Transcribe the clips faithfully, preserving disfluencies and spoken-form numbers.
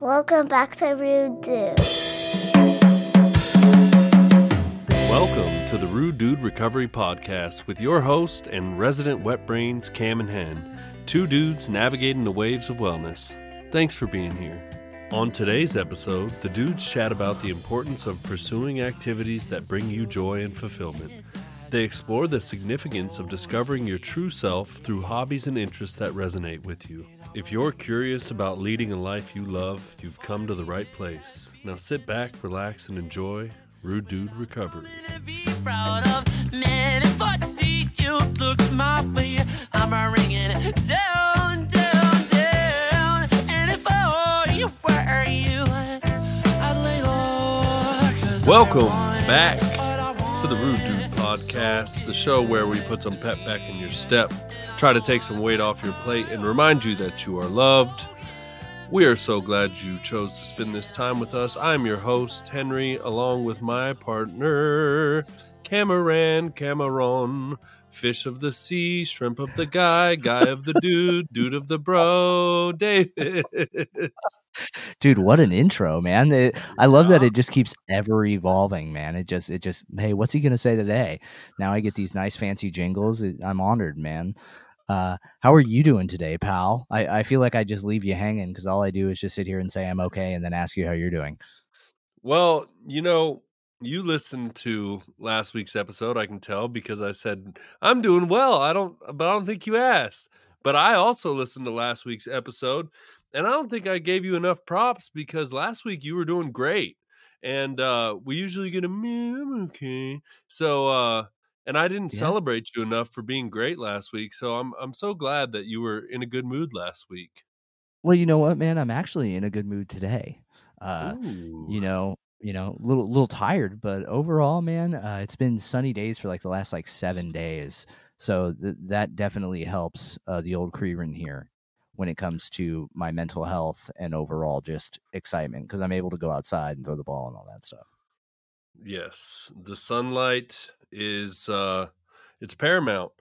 Welcome back to Rude Dude. Welcome to the Rude Dude Recovery Podcast with your host and resident wet brains, Cam and Hen, two dudes navigating the waves of wellness. Thanks for being here. On today's episode, the dudes chat about the importance of pursuing activities that bring you joy and fulfillment. They explore the significance of discovering your true self through hobbies and interests that resonate with you. If you're curious about leading a life you love, you've come to the right place. Now sit back, relax, and enjoy Rude Dude Recovery. Welcome back to the Rude Dude Podcast, the show where we put some pep back in your step, try to take some weight off your plate, and remind you that you are loved. We are so glad you chose to spend this time with us. I'm your host, Henry, along with my partner, Cameron Cameron, fish of the sea, shrimp of the guy, guy of the dude, dude of the bro, David. Dude, what an intro, man. It, I love that it just keeps ever evolving, man. It just, it just, hey, what's he going to say today? Now I get these nice fancy jingles. It, I'm honored, man. Uh, how are you doing today, pal? I, I feel like I just leave you hanging because all I do is just sit here and say I'm okay and then ask you how you're doing. Well, you know, you listened to last week's episode, I can tell, because I said, I'm doing well. I don't, but I don't think you asked. But I also listened to last week's episode, and I don't think I gave you enough props because last week you were doing great. And uh, we usually get a, I'm okay. So, uh, and I didn't yeah. celebrate you enough for being great last week. So I'm I'm so glad that you were in a good mood last week. Well, you know what, man? I'm actually in a good mood today. Uh, you know, you know, a little, little tired, but overall, man, uh, it's been sunny days for like the last like seven days. So th- that definitely helps uh, the old Creeran here when it comes to my mental health and overall just excitement because I'm able to go outside and throw the ball and all that stuff. Yes, the sunlight is uh, it's paramount.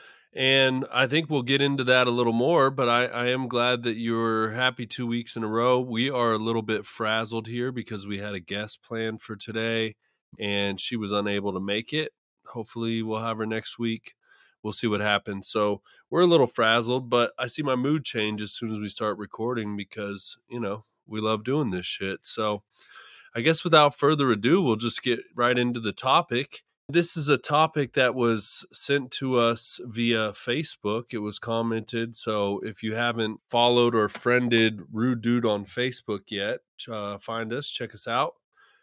And I think we'll get into that a little more, but I, I am glad that you're happy two weeks in a row. We are a little bit frazzled here because we had a guest planned for today, and she was unable to make it. Hopefully we'll have her next week. We'll see what happens. So we're a little frazzled, but I see my mood change as soon as we start recording because, you know, we love doing this shit. So I guess without further ado, we'll just get right into the topic. This is a topic that was sent to us via Facebook. It was commented. So if you haven't followed or friended Rude Dude on Facebook yet, uh, find us, check us out.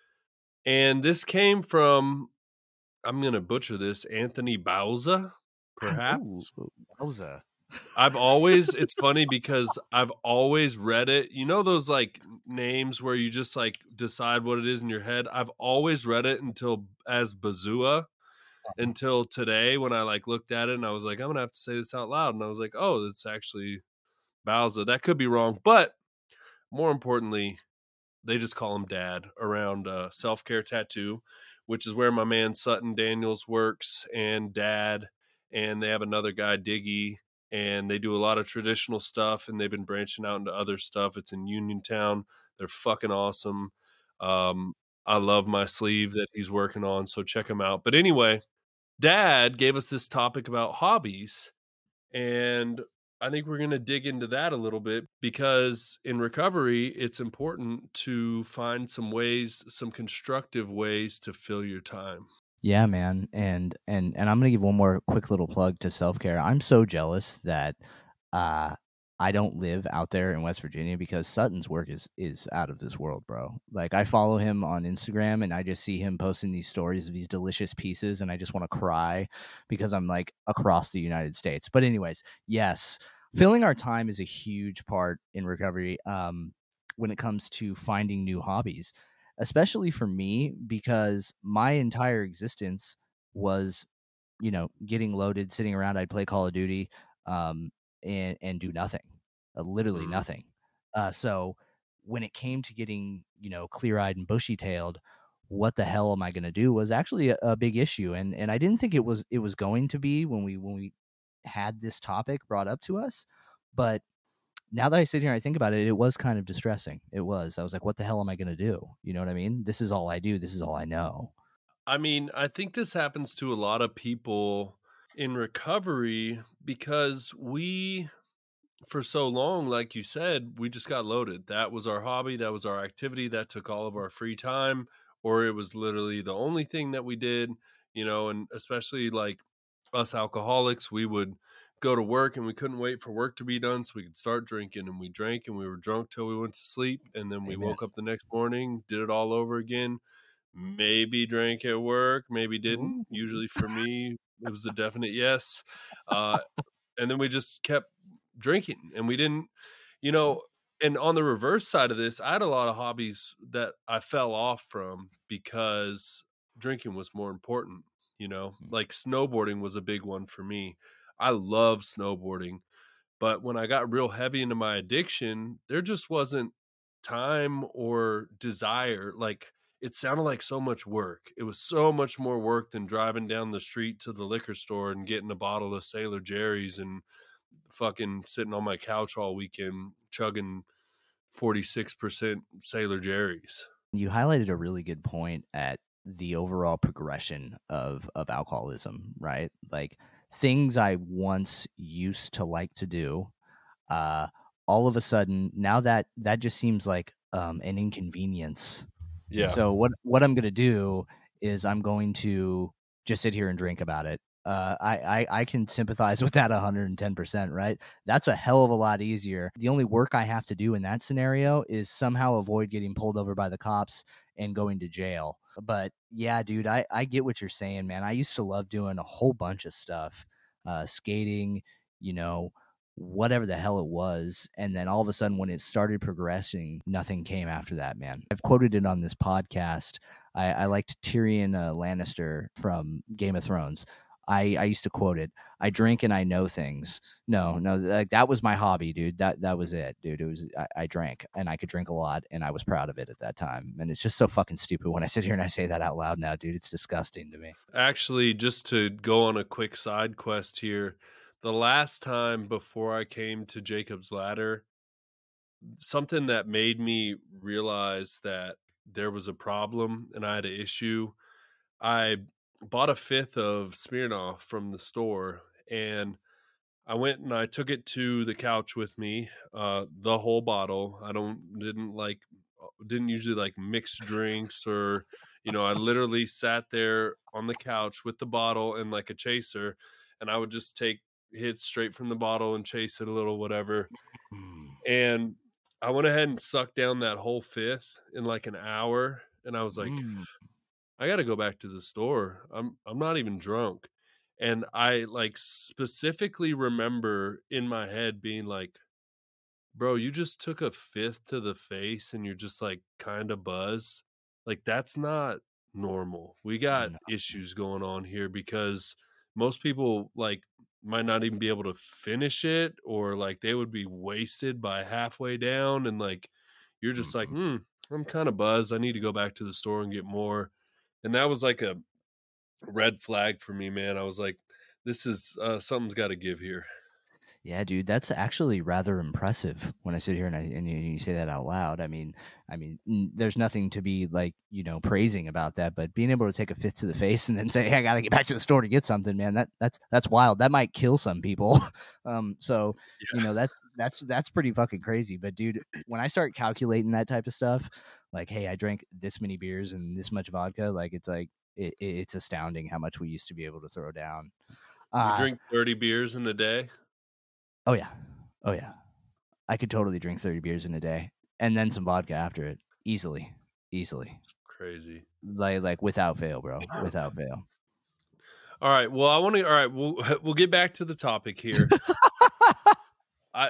And this came from, I'm going to butcher this, Anthony Bauza, perhaps. Ooh, Bauza. I've always, it's funny because I've always read it. You know those like names where you just like decide what it is in your head? I've always read it until as Bazua until today when I like looked at it and I was like, I'm going to have to say this out loud. And I was like, oh, it's actually Bauza. That could be wrong. But more importantly, they just call him Dad around uh, Self-Care Tattoo, which is where my man Sutton Daniels works, and Dad. And they have another guy, Diggy. And they do a lot of traditional stuff, and they've been branching out into other stuff. It's in Uniontown. They're fucking awesome. Um, I love my sleeve that he's working on, so check him out. But anyway, Dad gave us this topic about hobbies, and I think we're going to dig into that a little bit because in recovery, it's important to find some ways, some constructive ways to fill your time. Yeah, man. And and and I'm going to give one more quick little plug to self-care. I'm so jealous that uh, I don't live out there in West Virginia because Sutton's work is is out of this world, bro. Like I follow him on Instagram and I just see him posting these stories of these delicious pieces and I just want to cry because I'm like across the United States. But anyways, yes, filling our time is a huge part in recovery um, when it comes to finding new hobbies. Especially for me, because my entire existence was, you know, getting loaded, sitting around. I'd play Call of Duty um, and, and do nothing, uh, literally nothing. Uh, so when it came to getting, you know, clear-eyed and bushy-tailed, what the hell am I going to do was actually a, a big issue. And and I didn't think it was it was going to be when we when we had this topic brought up to us. But now that I sit here and I think about it, it was kind of distressing. It was. I was like, what the hell am I going to do? You know what I mean? This is all I do. This is all I know. I mean, I think this happens to a lot of people in recovery because we, for so long, like you said, we just got loaded. That was our hobby. That was our activity. That took all of our free time, or it was literally the only thing that we did, you know, and especially like us alcoholics, we would go to work and we couldn't wait for work to be done so we could start drinking, and we drank and we were drunk till we went to sleep. And then we Amen. woke up the next morning, did it all over again. Maybe drank at work, maybe didn't. Ooh. Usually for me, it was a definite yes. Uh, and then we just kept drinking and we didn't, you know, and on the reverse side of this, I had a lot of hobbies that I fell off from because drinking was more important, you know, like snowboarding was a big one for me. I love snowboarding, but when I got real heavy into my addiction, there just wasn't time or desire. Like, it sounded like so much work. It was so much more work than driving down the street to the liquor store and getting a bottle of Sailor Jerry's and fucking sitting on my couch all weekend chugging forty-six percent Sailor Jerry's. You highlighted a really good point at the overall progression of of alcoholism, right? Like things I once used to like to do, uh, all of a sudden now that that just seems like um, an inconvenience. Yeah. So what what I'm gonna do is I'm going to just sit here and drink about it. Uh, I, I I can sympathize with that one hundred ten percent, right? That's a hell of a lot easier. The only work I have to do in that scenario is somehow avoid getting pulled over by the cops and going to jail. But yeah, dude, I, I get what you're saying, man. I used to love doing a whole bunch of stuff, uh, skating, you know, whatever the hell it was. And then all of a sudden, when it started progressing, nothing came after that, man. I've quoted it on this podcast. I, I liked Tyrion uh, Lannister from Game of Thrones. I, I used to quote it. I drink and I know things. No, no, like that was my hobby, dude. That that was it, dude. It was I, I drank and I could drink a lot and I was proud of it at that time. And it's just so fucking stupid when I sit here and I say that out loud now, dude. It's disgusting to me. Actually, just to go on a quick side quest here, the last time before I came to Jacob's Ladder, something that made me realize that there was a problem and I had an issue, I bought a fifth of Smirnoff from the store, and I went and I took it to the couch with me, uh, the whole bottle. I don't didn't like didn't usually like mix drinks, or you know, I literally sat there on the couch with the bottle and like a chaser, and I would just take hits straight from the bottle and chase it a little, whatever. And I went ahead and sucked down that whole fifth in like an hour, and I was like, Mm. I got to go back to the store. I'm I'm not even drunk. And I like specifically remember in my head being like, bro, you just took a fifth to the face and you're just like kind of buzzed. Like, that's not normal. We got No. issues going on here because most people like might not even be able to finish it, or like they would be wasted by halfway down. And like, you're just like, hmm, I'm kind of buzzed. I need to go back to the store and get more. And that was like a red flag for me, man. I was like, this is uh, something's got to give here. Yeah, dude, that's actually rather impressive when I sit here and, I, and you, you say that out loud. I mean, I mean, n- there's nothing to be like, you know, praising about that, but being able to take a fifth to the face and then say, hey, I got to get back to the store to get something, man, that that's, that's wild. That might kill some people. um, so, Yeah. you know, that's, that's, that's pretty fucking crazy. But dude, when I start calculating that type of stuff, like, hey, I drank this many beers and this much vodka, like, it's like, it, it's astounding how much we used to be able to throw down. You Uh, drink thirty beers in a day? Oh yeah. Oh yeah. I could totally drink thirty beers in a day and then some vodka after it. Easily. Easily. Crazy. Like like without fail, bro. Without fail. All right. Well, I want to all right, we'll we'll get back to the topic here. I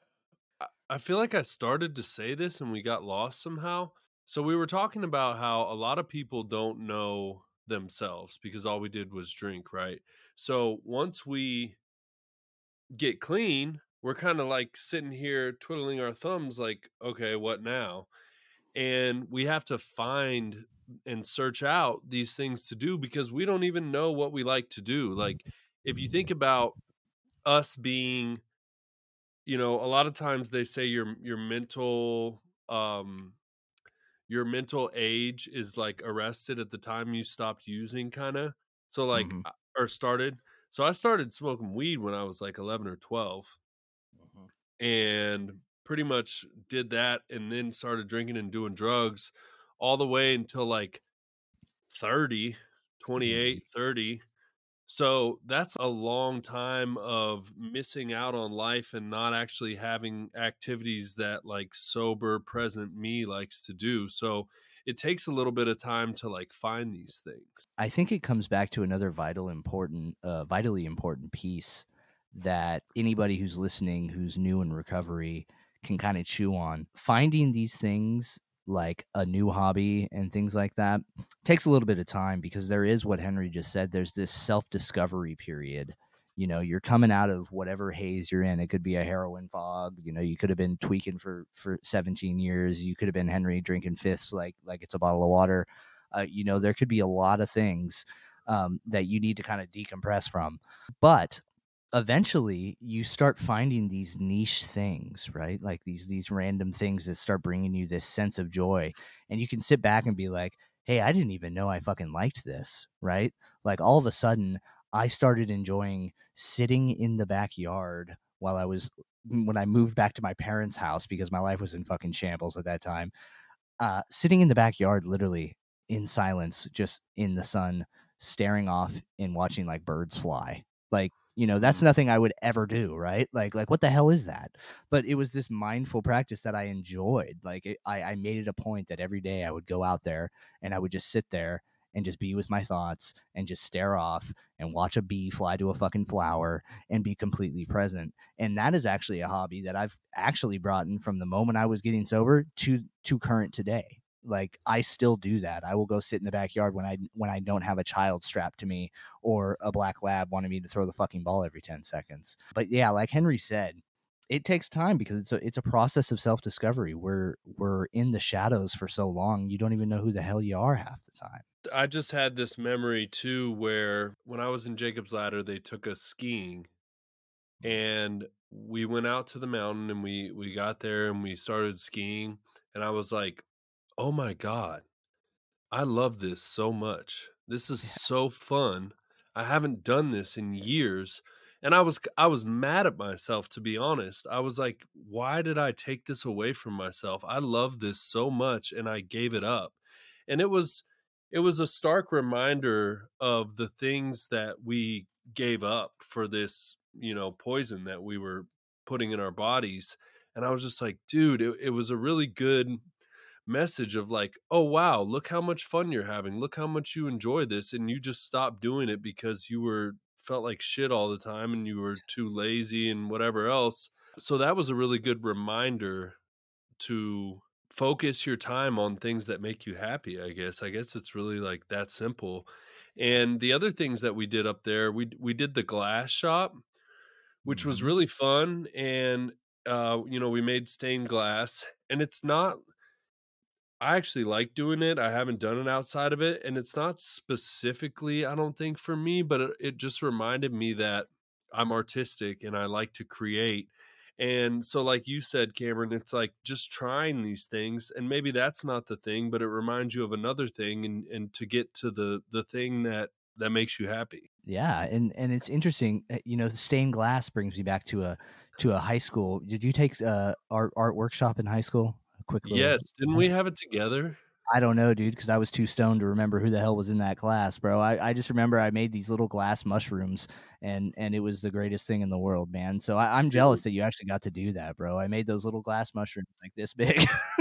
I feel like I started to say this and we got lost somehow. So we were talking about how a lot of people don't know themselves because all we did was drink, right? So once we get clean, we're kind of like sitting here twiddling our thumbs like, okay, what now? And we have to find and search out these things to do because we don't even know what we like to do. Like, if you think about us being you know, a lot of times they say your your mental um your mental age is like arrested at the time you stopped using kind of. So like Hmm. uh, or started. So I started smoking weed when I was like eleven or twelve Hmm. and pretty much did that and then started drinking and doing drugs all the way until like thirty, Hmm. twenty-eight, thirty. So that's a long time of missing out on life and not actually having activities that like sober present me likes to do. So it takes a little bit of time to like find these things. I think it comes back to another vital important, uh, vitally important piece that anybody who's listening, who's new in recovery, can kind of chew on. Finding these things like a new hobby and things like that takes a little bit of time because there is what Henry just said. There's this self discovery period. You know, you're coming out of whatever haze you're in. It could be a heroin fog. You know, you could have been tweaking for for seventeen years. You could have been Henry drinking fists like like it's a bottle of water. Uh, you know, there could be a lot of things um, that you need to kind of decompress from. But eventually you start finding these niche things, right? Like these these random things that start bringing you this sense of joy. And you can sit back and be like, hey, I didn't even know I fucking liked this, right? Like all of a sudden I started enjoying sitting in the backyard while I was when I moved back to my parents' house because my life was in fucking shambles at that time, uh, sitting in the backyard, literally in silence, just in the sun, staring off and watching like birds fly. Like, you know, that's Mm. nothing I would ever do, right? Like, like what the hell is that? But it was this mindful practice that I enjoyed. Like, it, I, I made it a point that every day I would go out there and I would just sit there and just be with my thoughts and just stare off and watch a bee fly to a fucking flower and be completely present. And that is actually a hobby that I've actually brought in from the moment I was getting sober to to current today. Like I still do that. I will go sit in the backyard when I when I don't have a child strapped to me or a black lab wanting me to throw the fucking ball every ten seconds. But yeah, like Henry said, it takes time because it's a it's a process of self-discovery. We're we're in the shadows for so long, you don't even know who the hell you are half the time. I just had this memory too where when I was in Jacob's Ladder, they took us skiing and we went out to the mountain and we we got there and we started skiing and I was like, "Oh my god, I love this so much. This is Yeah. so fun. I haven't done this in years." And I was I was mad at myself, to be honest. I was like, "Why did I take this away from myself? I love this so much and I gave it up." And it was it was a stark reminder of the things that we gave up for this, you know, poison that we were putting in our bodies. And I was just like, dude, it, it was a really good message of like, oh wow, look how much fun you're having. Look how much you enjoy this. And you just stopped doing it because you were felt like shit all the time and you were too lazy and whatever else. So that was a really good reminder to focus your time on things that make you happy, I guess. I guess it's really like that simple. And the other things that we did up there, we we did the glass shop, which was Mm-hmm. really fun. And uh, you know, we made stained glass. And it's not I actually like doing it. I haven't done it outside of it. And it's not specifically, I don't think, for me, but it, it just reminded me that I'm artistic and I like to create. And so, like you said, Cameron, it's like just trying these things. And maybe that's not the thing, but it reminds you of another thing and, and to get to the the thing that that makes you happy. Yeah, and and it's interesting. uh, You know, the stained glass brings me back to a to a high school. Did you take uh, art art workshop in high school? A quick little. Yes. Didn't we have it together? I don't know, dude, because I was too stoned to remember who the hell was in that class, bro. I, I just remember I made these little glass mushrooms, and and it was the greatest thing in the world, man. So I, I'm jealous that you actually got to do that, bro. I made those little glass mushrooms like this big.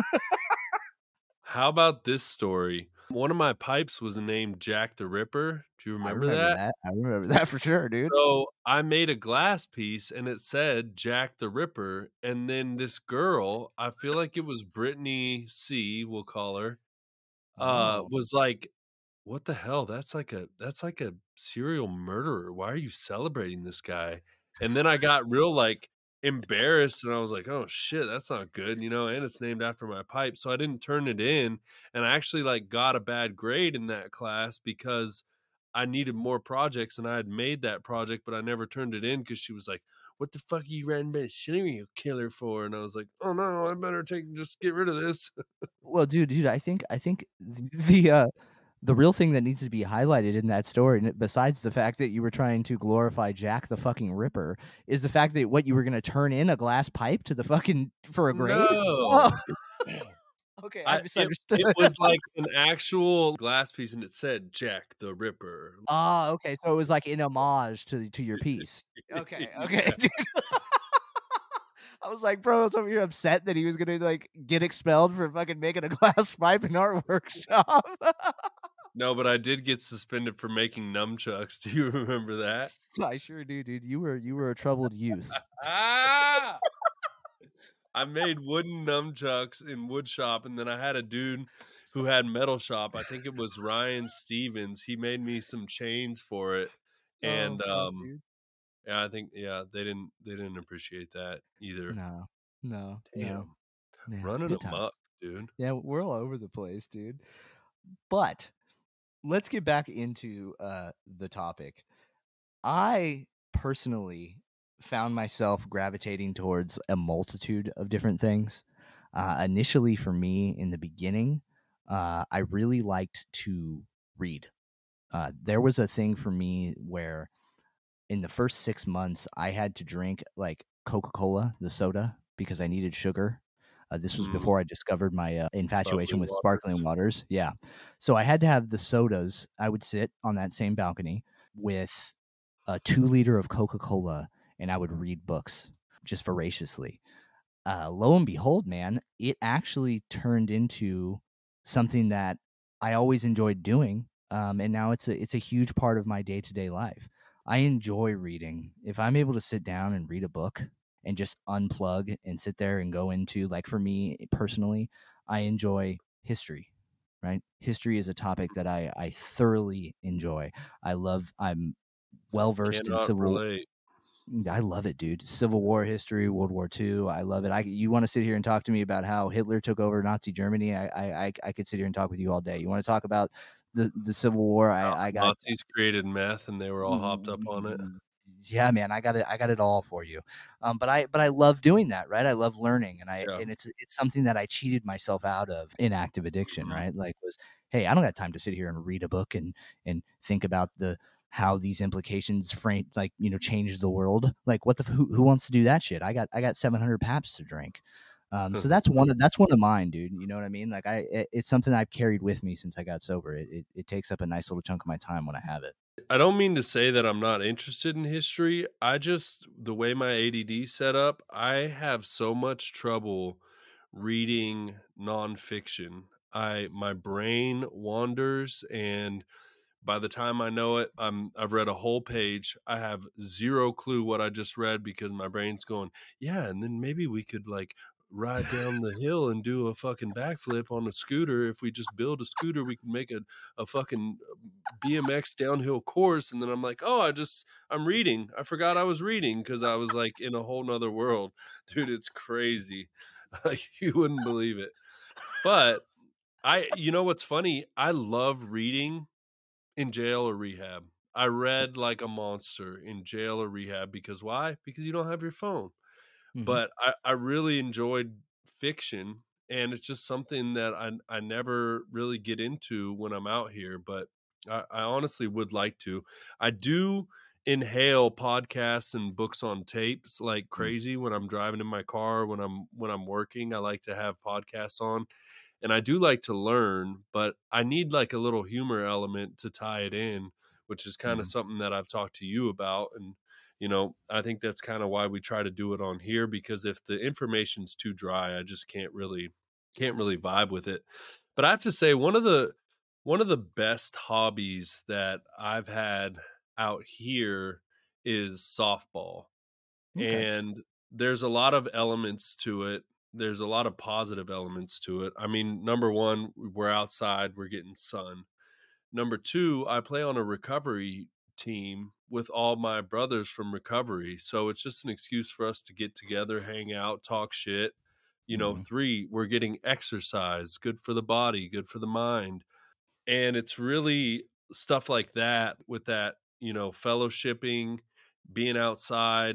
How about this story? One of my pipes was named Jack the Ripper. Do you I remember remember that? that. I remember that for sure, dude. So I made a glass piece and it said Jack the Ripper. And then this girl, I feel like it was Brittany C, we'll call her, uh, Oh, was like, what the hell? That's like a that's like a serial murderer. Why are you celebrating this guy? And then I got real like embarrassed and I was like, oh shit, that's not good, you know, and it's named after my pipe. So I didn't turn it in and I actually like got a bad grade in that class because I needed more projects and I had made that project, but I never turned it in because she was like, what the fuck are you writing about a serial killer for? And I was like, oh no, I better take just get rid of this. Well, dude, dude, I think I think the uh, the real thing that needs to be highlighted in that story, and besides the fact that you were trying to glorify Jack the fucking Ripper, is the fact that what you were going to turn in a glass pipe to the fucking for a grade. No. Oh. Okay, I I, it, misunderstood. it was like an actual glass piece, and it said Jack the Ripper. Ah, okay, so it was like in homage to to your piece. Okay, okay. Yeah. I was like, bro, I was over here upset that he was gonna like get expelled for fucking making a glass pipe in our workshop. No, but I did get suspended for making nunchucks. Do you remember that? I sure do, dude. You were you were a troubled youth. Ah! I made wooden nunchucks in wood shop, and then I had a dude who had metal shop. I think it was Ryan Stevens. He made me some chains for it, and oh, fuck, um, dude. yeah, I think yeah they didn't they didn't appreciate that either. No, no, Damn, no. Yeah, running good them time. up, dude. Yeah, we're all over the place, dude. But let's get back into uh, the topic. I personally found myself gravitating towards a multitude of different things. Uh, initially, for me, in the beginning, uh, I really liked to read. Uh, there was a thing for me where in the first six months, I had to drink like Coca-Cola, the soda, because I needed sugar. Uh, this was Mm. before I discovered my uh, infatuation Bubbly with waters. sparkling waters. Yeah. So I had to have the sodas. I would sit on that same balcony with a two liter of Coca-Cola and I would read books just voraciously. Uh, lo and behold, man, it actually turned into something that I always enjoyed doing. Um, and now it's a it's a huge part of my day-to-day life. I enjoy reading. If I'm able to sit down and read a book and just unplug and sit there and go into, like, for me personally, I enjoy history, right? History is a topic that I, I thoroughly enjoy. I love, I'm well versed in Cannot civil. relate. I love it, dude. Civil War history, World War Two. I love it. I you want to sit here and talk to me about how Hitler took over Nazi Germany? I I I could sit here and talk with you all day. You want to talk about the the Civil War? I I got Nazis created meth, and they were all hopped up on it. Yeah, man, I got it. I got it all for you. Um, but I but I love doing that, right? I love learning, and I Yeah. and it's it's something that I cheated myself out of in active addiction, Mhm. right? Like was, hey, I don't got time to sit here and read a book and and think about the how these implications frame, like, you know, change the world. Like, what the who, who wants to do that shit? I got I got seven hundred paps to drink. Um, so that's one of that's one of mine, dude. You know what I mean? Like, I it, it's something I've carried with me since I got sober. It, it it takes up a nice little chunk of my time when I have it. I don't mean to say that I'm not interested in history. I just, the way my A D D set up, I have so much trouble reading nonfiction. I my brain wanders, and by the time I know it, I'm I've read a whole page. I have zero clue what I just read because my brain's going, yeah, and then maybe we could like ride down the hill and do a fucking backflip on a scooter. If we just build a scooter, we can make a, a fucking B M X downhill course. And then I'm like, oh, I just, I'm reading. I forgot I was reading because I was like in a whole nother world. Dude, it's crazy. You wouldn't believe it. But I, you know what's funny? I love reading in jail or rehab. I read like a monster in jail or rehab because why? Because you don't have your phone. Mhm. But I, I really enjoyed fiction, and it's just something that I I never really get into when I'm out here. But I, I honestly would like to. I do inhale podcasts and books on tapes like crazy when I'm driving in my car, when I'm when I'm working. I like to have podcasts on. And I do like to learn, but I need like a little humor element to tie it in, which is kind of Mhm. something that I've talked to you about. And, you know, I think that's kind of why we try to do it on here, because if the information's too dry, I just can't really, can't really vibe with it. But I have to say, one of the, one of the best hobbies that I've had out here is softball. Okay. And there's a lot of elements to it. There's a lot of positive elements to it. I mean, number one, we're outside, we're getting sun. Number two, I play on a recovery team with all my brothers from recovery. So it's just an excuse for us to get together, hang out, talk shit. You know, Mhm. three, we're getting exercise, good for the body, good for the mind. And it's really stuff like that with that, you know, fellowshipping, being outside.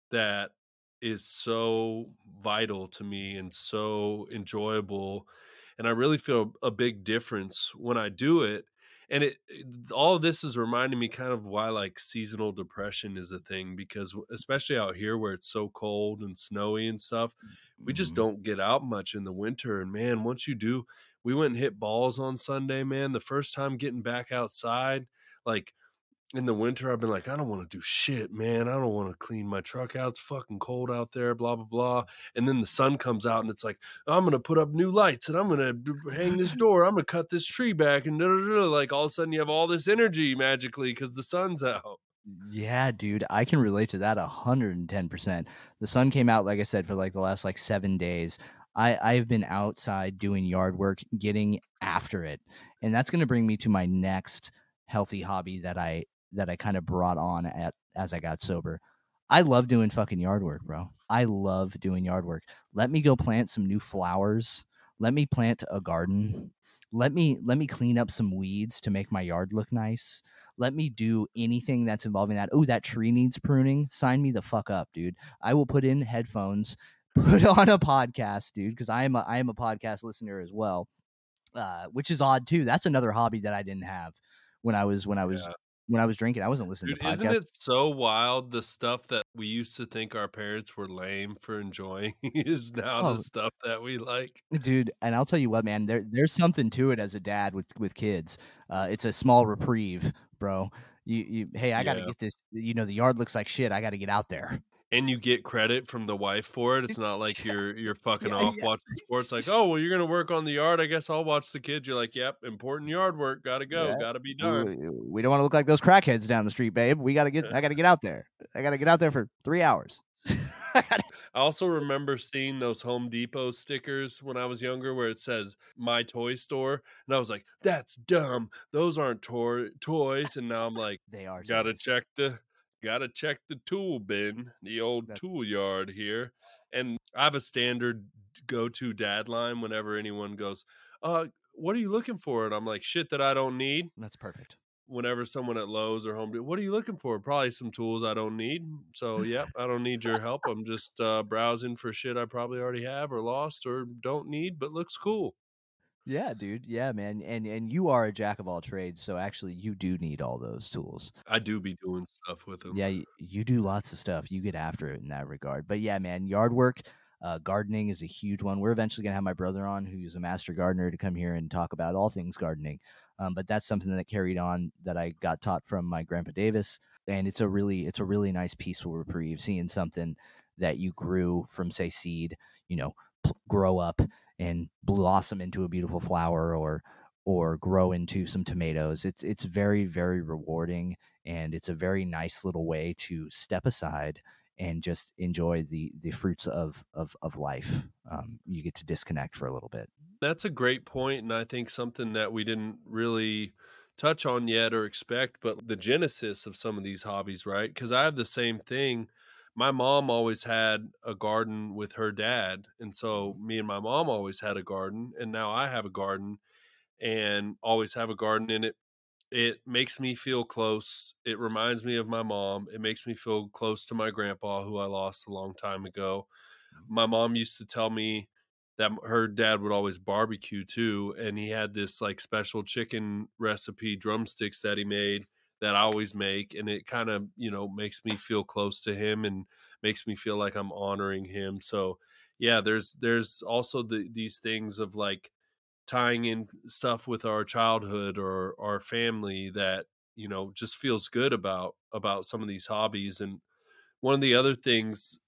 that is so vital to me and so enjoyable. And I really feel a big difference when I do it. And it, it- all of this is reminding me kind of why like seasonal depression is a thing, because w- especially out here where it's so cold and snowy and stuff, we just Mhm. don't get out much in the winter. And man, once you do, we went and hit balls on Sunday, man. The first time getting back outside, like in the winter, I've been like, I don't want to do shit, man. I don't want to clean my truck out. It's fucking cold out there, blah, blah, blah. And then the sun comes out and it's like, I'm going to put up new lights and I'm going to hang this door. I'm going to cut this tree back. And da, da, da. Like all of a sudden you have all this energy magically because the sun's out. Yeah, dude, I can relate to that one hundred ten percent. The sun came out, like I said, for like the last like seven days. I, I've been outside doing yard work, getting after it. And that's going to bring me to my next healthy hobby that I that I kind of brought on at as I got sober. I love doing fucking yard work, bro. I love doing yard work. Let me go plant some new flowers. Let me plant a garden. Let me let me clean up some weeds to make my yard look nice. Let me do anything that's involving that. Oh, that tree needs pruning. Sign me the fuck up, dude. I will put in headphones, put on a podcast, dude, because I am a I am a podcast listener as well. Uh, which is odd too. That's another hobby that I didn't have when I was when I was Yeah. when I was drinking. I wasn't listening Dude, to isn't podcasts. it so wild the stuff that we used to think our parents were lame for enjoying is now the Oh, stuff that we like? dude, and I'll tell you what, man, there there's something to it as a dad with with kids. Uh, it's a small reprieve, bro. You you hey, I got to Yeah. get this. You know, the yard looks like shit. I got to get out there. And you get credit from the wife for it. It's not like Yeah, you're you're fucking yeah, off yeah. watching sports like, "Oh, well, you're gonna work on the yard. I guess I'll watch the kids." You're like, "Yep, important yard work. Gotta go. Yeah. Gotta be done." We, we don't want to look like those crackheads down the street, babe. We got to get. I got to get out there. I got to get out there for three hours. I gotta- I also remember seeing those Home Depot stickers when I was younger where it says "My Toy Store," and I was like, "That's dumb. Those aren't toy toys." And now I'm like, they are "Gotta toys. check the gotta check the tool bin, the old That, tool yard here." And I have a standard go-to dad line whenever anyone goes, "Uh, what are you looking for?" And I'm like, "Shit that I don't need." that's perfect. Whenever someone at Lowe's or Home Depot, "What are you looking for?" "Probably some tools I don't need." So, yep, I don't need your help. I'm just uh, browsing for shit I probably already have or lost or don't need, but looks cool. Yeah, dude. Yeah, man. And and you are a jack of all trades, so actually, you do need all those tools. I do be doing stuff with them. Yeah, y- you do lots of stuff. You get after it in that regard. But yeah, man, yard work, uh, gardening is a huge one. We're eventually gonna have my brother on, who's a master gardener, to come here and talk about all things gardening. Um, but that's something that carried on that I got taught from my grandpa Davis, and it's a really it's a really nice peaceful reprieve seeing something that you grew from, say, seed, you know, p- grow up and blossom into a beautiful flower, or or grow into some tomatoes. It's it's very very rewarding, and it's a very nice little way to step aside and just enjoy the the fruits of of of life. Um, you get to disconnect for a little bit. That's a great point, and I think something that we didn't really touch on yet or expect, but the genesis of some of these hobbies, right? Because I have the same thing. My mom always had a garden with her dad, and so me and my mom always had a garden, and now I have a garden and always have a garden in it. It makes me feel close. It reminds me of my mom. It makes me feel close to my grandpa, who I lost a long time ago. My mom used to tell me that her dad would always barbecue too, and he had this like special chicken recipe drumsticks that he made that I always make, and it kind of, you know, makes me feel close to him and makes me feel like I'm honoring him. So, yeah, there's there's also the these things of like tying in stuff with our childhood or our family that, you know, just feels good about about some of these hobbies. And one of the other things,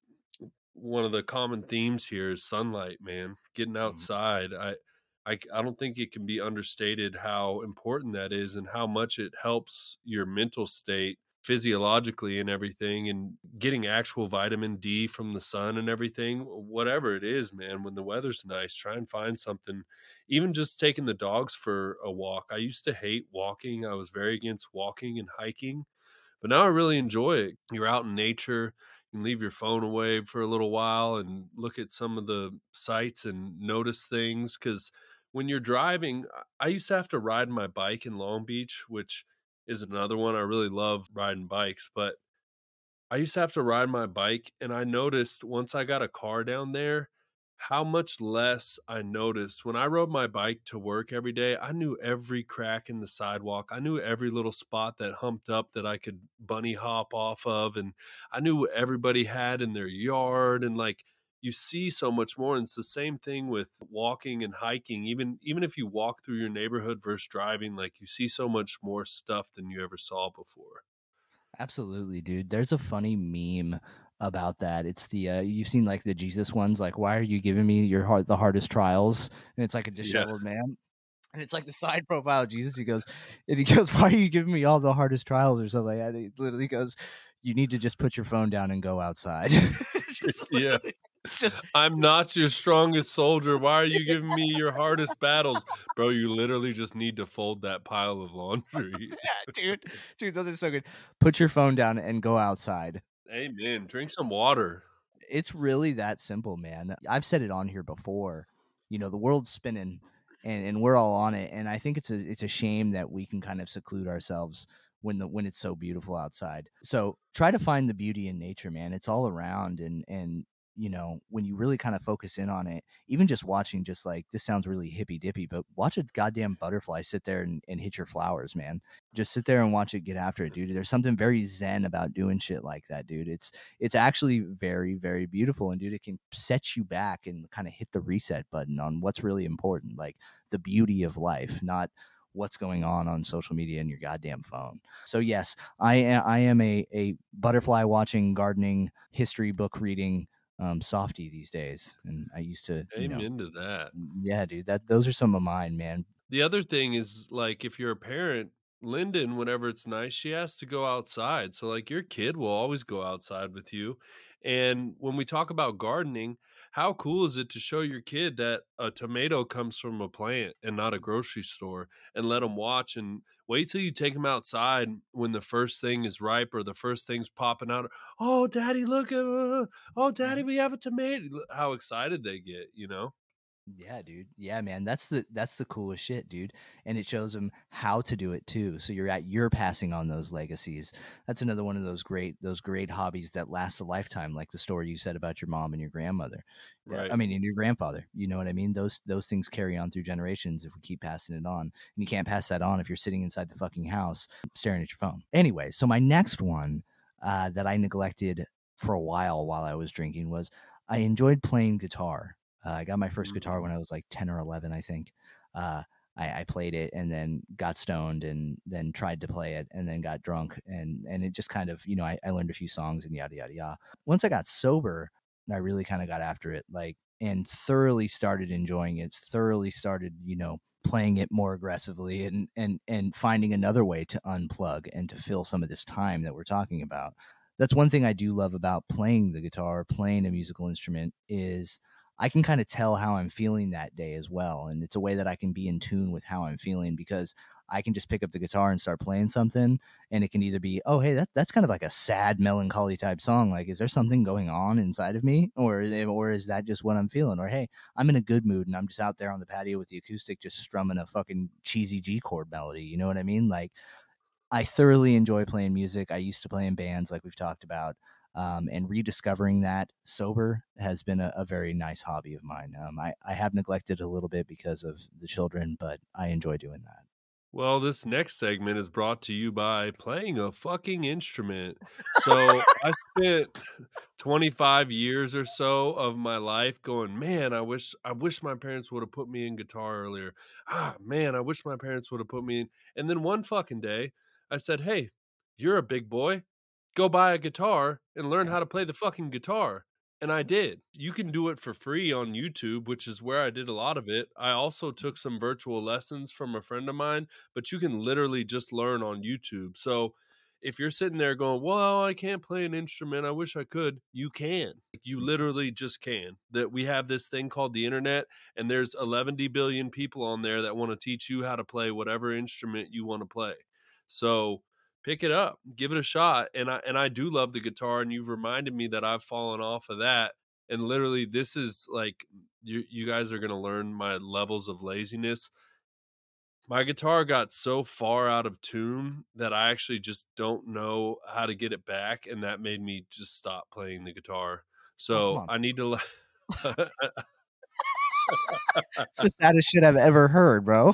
one of the common themes here is sunlight, man. Getting Mhm. outside. I I I don't think it can be understated how important that is and how much it helps your mental state physiologically and everything, and getting actual vitamin D from the sun and everything. Whatever it is, man, when the weather's nice, try and find something. Even just taking the dogs for a walk. I used to hate walking. I was very against walking and hiking, but now I really enjoy it. You're out in nature. You can leave your phone away for a little while and look at some of the sights and notice things. Because when you're driving, I used to have to ride my bike in Long Beach, which is another one. I really love riding bikes, but I used to have to ride my bike, and I noticed once I got a car down there, how much less I noticed. When I rode my bike to work every day, I knew every crack in the sidewalk. I knew every little spot that humped up that I could bunny hop off of, and I knew what everybody had in their yard, and, like, you see so much more, and it's the same thing with walking and hiking. Even even if you walk through your neighborhood versus driving, like, you see so much more stuff than you ever saw before. Absolutely, dude. There's a funny meme about that. It's the uh, you've seen like the Jesus ones, like why are you giving me your heart the hardest trials? And it's like a Yeah. disheveled man. And it's like the side profile of Jesus. He goes, and he goes, "Why are you giving me all the hardest trials or something like that?" And he literally goes, "You need to just put your phone down and go outside." It's just Yeah. literally- it's just I'm not your strongest soldier. Why are you giving me your hardest battles? Bro, you literally just need to fold that pile of laundry. yeah, dude, dude, those are so good. Put your phone down and go outside. Amen. Drink some water. It's really that simple, man. I've said it on here before. You know, the world's spinning and, and we're all on it. And I think it's a it's a shame that we can kind of seclude ourselves when the when it's so beautiful outside. So try to find the beauty in nature, man. It's all around and and you know, when you really kind of focus in on it, even just watching just like this sounds really hippy dippy, but watch a goddamn butterfly sit there and, and hit your flowers, man. Just sit there and watch it get after it, dude. There's something very zen about doing shit like that, dude. It's it's actually very, very beautiful. And dude, it can set you back and kind of hit the reset button on what's really important, like the beauty of life, not what's going on on social media and your goddamn phone. So yes, I am, I am a, a butterfly watching, gardening, history book reading um, softy these days. And I used to, you know, Amen to that. yeah, dude, that those are some of mine, man. The other thing is, like, if you're a parent, Lyndon, whenever it's nice, she has to go outside. So, like, your kid will always go outside with you. And when we talk about gardening, how cool is it to show your kid that a tomato comes from a plant and not a grocery store, and let them watch and wait till you take them outside when the first thing is ripe or the first thing's popping out. Oh, daddy, look at, uh, oh, daddy, we have a tomato. How excited they get, you know? Yeah, dude. Yeah, man. That's the that's the coolest shit, dude. And it shows them how to do it too. So you're at you're passing on those legacies. That's another one of those great those great hobbies that last a lifetime, like the story you said about your mom and your grandmother. Yeah, Right. I mean, and your grandfather. You know what I mean? Those those things carry on through generations if we keep passing it on. And you can't pass that on if you're sitting inside the fucking house staring at your phone. Anyway, so my next one uh, that I neglected for a while while I was drinking was I enjoyed playing guitar. Uh, I got my first guitar when I was like ten or eleven, I think. Uh, I, I played it and then got stoned and then tried to play it and then got drunk. And, and it just kind of, you know, I, I learned a few songs and yada, yada, yada. Once I got sober, I really kind of got after it, like, and thoroughly started enjoying it, thoroughly started, you know, playing it more aggressively and, and, and finding another way to unplug and to fill some of this time that we're talking about. That's one thing I do love about playing the guitar, playing a musical instrument is I can kind of tell how I'm feeling that day as well. And it's a way that I can be in tune with how I'm feeling because I can just pick up the guitar and start playing something. And it can either be, oh, hey, that, that's kind of like a sad, melancholy type song. Like, is there something going on inside of me? Or, or is that just what I'm feeling? Or, hey, I'm in a good mood and I'm just out there on the patio with the acoustic, just strumming a fucking cheesy G chord melody. You know what I mean? Like, I thoroughly enjoy playing music. I used to play in bands like we've talked about. Um, and rediscovering that sober has been a, a very nice hobby of mine. Um, I, I have neglected a little bit because of the children, but I enjoy doing that. Well, this next segment is brought to you by playing a fucking instrument. So I spent twenty-five years or so of my life going, man, I wish I wish my parents would have put me in guitar earlier. Ah, man, I wish my parents would have put me in. And then one fucking day, I said, hey, you're a big boy. Go buy a guitar and learn how to play the fucking guitar. And I did. You can do it for free on YouTube, which is where I did a lot of it. I also took some virtual lessons from a friend of mine, but you can literally just learn on YouTube. So if you're sitting there going, well, I can't play an instrument, I wish I could, you can. You literally just can. That we have this thing called the internet, and there's eleven billion people on there that want to teach you how to play whatever instrument you want to play. So pick it up, give it a shot. And I and I do love the guitar, and you've reminded me that I've fallen off of that. And literally, this is like you you guys are gonna learn my levels of laziness. My guitar got so far out of tune that I actually just don't know how to get it back, and that made me just stop playing the guitar. Oh, come So on. I need to le- It's the saddest shit I've ever heard, bro.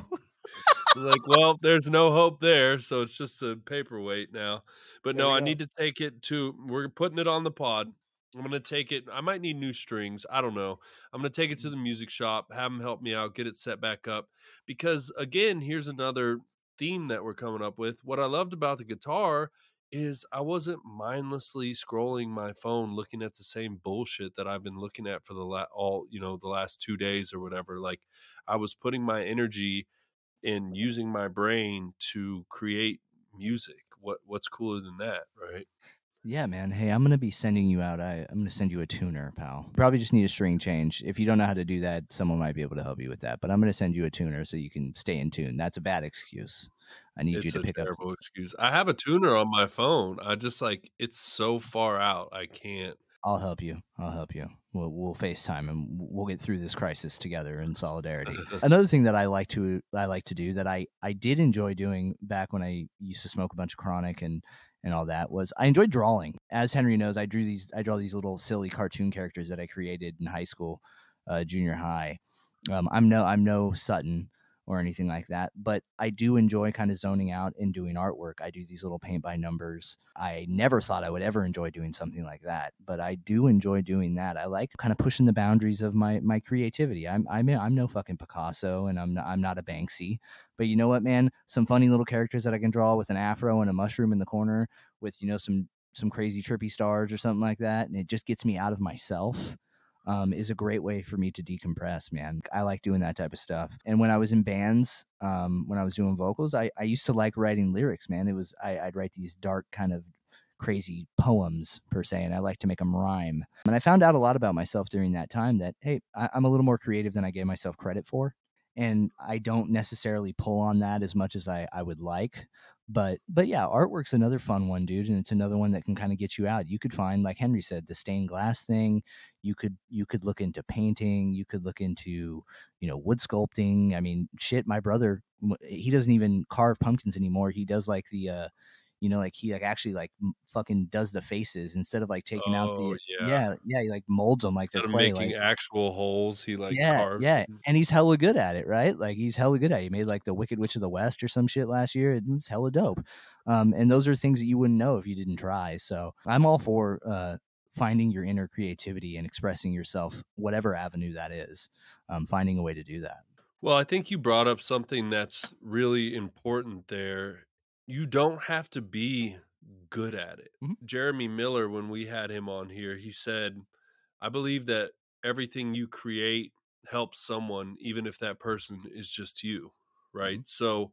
like, well, there's no hope there, so it's just a paperweight now. But There no, we I go. need to take it to we're putting it on the pod. I'm going to take it. I might need new strings. I don't know. I'm going to take it to the music shop, have them help me out, get it set back up. Because again, here's another theme that we're coming up with. What I loved about the guitar is I wasn't mindlessly scrolling my phone looking at the same bullshit that I've been looking at for the la- all, you know, the last two days or whatever. Like I was putting my energy in using my brain to create music. What what's cooler than that, right? Yeah, man. Hey, I'm gonna be sending you out. I, I'm gonna send you a tuner, pal. Probably just need a string change. If you don't know how to do that, someone might be able to help you with that. But I'm gonna send you a tuner so you can stay in tune. That's a bad excuse. I need you It's to a pick up. terrible excuse. I have a tuner on my phone. I just like it's so far out. I can't. I'll help you. I'll help you. We'll we'll FaceTime and we'll get through this crisis together in solidarity. Another thing that I like to I like to do that I I did enjoy doing back when I used to smoke a bunch of chronic and and all that was I enjoyed drawing. As Henry knows, I drew these I draw these little silly cartoon characters that I created in high school, uh, junior high. Um, I'm no I'm no Sutton or anything like that, but I do enjoy kind of zoning out and doing artwork. I do these little paint by numbers. I never thought I would ever enjoy doing something like that, but I do enjoy doing that. I like kind of pushing the boundaries of my my creativity. I'm I'm I'm no fucking Picasso, and I'm not, I'm not a Banksy, but you know what, man? Some funny little characters that I can draw with an afro and a mushroom in the corner, with you know some some crazy trippy stars or something like that, and it just gets me out of myself. Um, is a great way for me to decompress, man. I like doing that type of stuff. And when I was in bands, um, when I was doing vocals, I, I used to like writing lyrics, man. It was I, I'd write these dark kind of crazy poems per se, and I like to make them rhyme. And I found out a lot about myself during that time that, hey, I, I'm a little more creative than I gave myself credit for. And I don't necessarily pull on that as much as I, I would like. But but yeah, artwork's another fun one, dude, and it's another one that can kind of get you out. You could find, like Henry said, the stained glass thing. You could you could look into painting. You could look into you know wood sculpting. I mean, shit, my brother, he doesn't even carve pumpkins anymore. He does like the uh, you know, like he like actually like m- fucking does the faces instead of like taking out Oh the yeah. yeah yeah he like molds them like they're Instead of clay. making Like actual holes, he like yeah, carves yeah, them. and he's hella good at it, right? Like he's hella good at it. He made like the Wicked Witch of the West or some shit last year. It's hella dope. Um, and those are things that you wouldn't know if you didn't try. So I'm all for uh, finding your inner creativity and expressing yourself, whatever avenue that is. Um, finding a way to do that. Well, I think you brought up something that's really important there. You don't have to be good at it. Mhm. Jeremy Miller, when we had him on here, he said, I believe that everything you create helps someone, even if that person is just you, right? Mhm. So,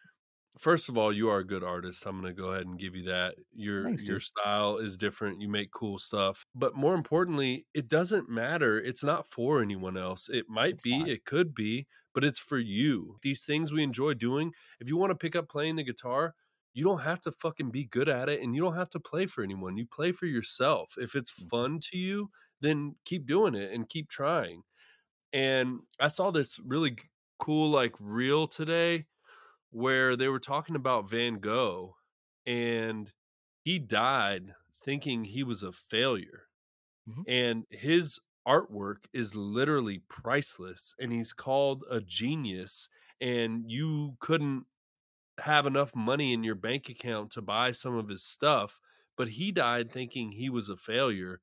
first of all, you are a good artist. I'm going to go ahead and give you that. Your Thanks, your dude. style is different. You make cool stuff. But more importantly, it doesn't matter. It's not for anyone else. It might It's be, not. it could be, but it's for you. These things we enjoy doing, if you want to pick up playing the guitar, you don't have to fucking be good at it and you don't have to play for anyone. You play for yourself. If it's Mhm. fun to you, then keep doing it and keep trying. And I saw this really g- cool like reel today where they were talking about Van Gogh and he died thinking he was a failure. Mhm. And his artwork is literally priceless and he's called a genius. And you couldn't have enough money in your bank account to buy some of his stuff, but he died thinking he was a failure.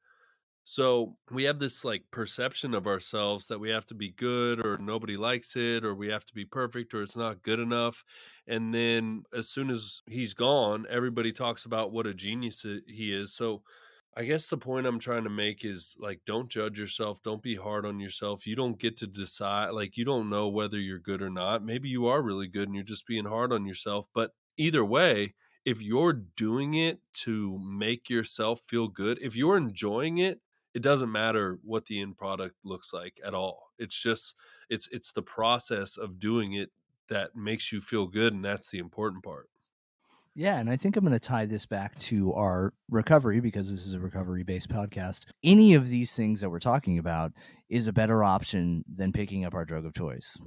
So we have this like perception of ourselves that we have to be good or nobody likes it or we have to be perfect or it's not good enough. And then as soon as he's gone, everybody talks about what a genius i- he is. So I guess the point I'm trying to make is like, don't judge yourself. Don't be hard on yourself. You don't get to decide, like, you don't know whether you're good or not. Maybe you are really good and you're just being hard on yourself. But either way, if you're doing it to make yourself feel good, if you're enjoying it, it doesn't matter what the end product looks like at all. It's just it's it's the process of doing it that makes you feel good, and that's the important part. Yeah, and I think I'm going to tie this back to our recovery because this is a recovery based podcast. Any of these things that we're talking about is a better option than picking up our drug of choice.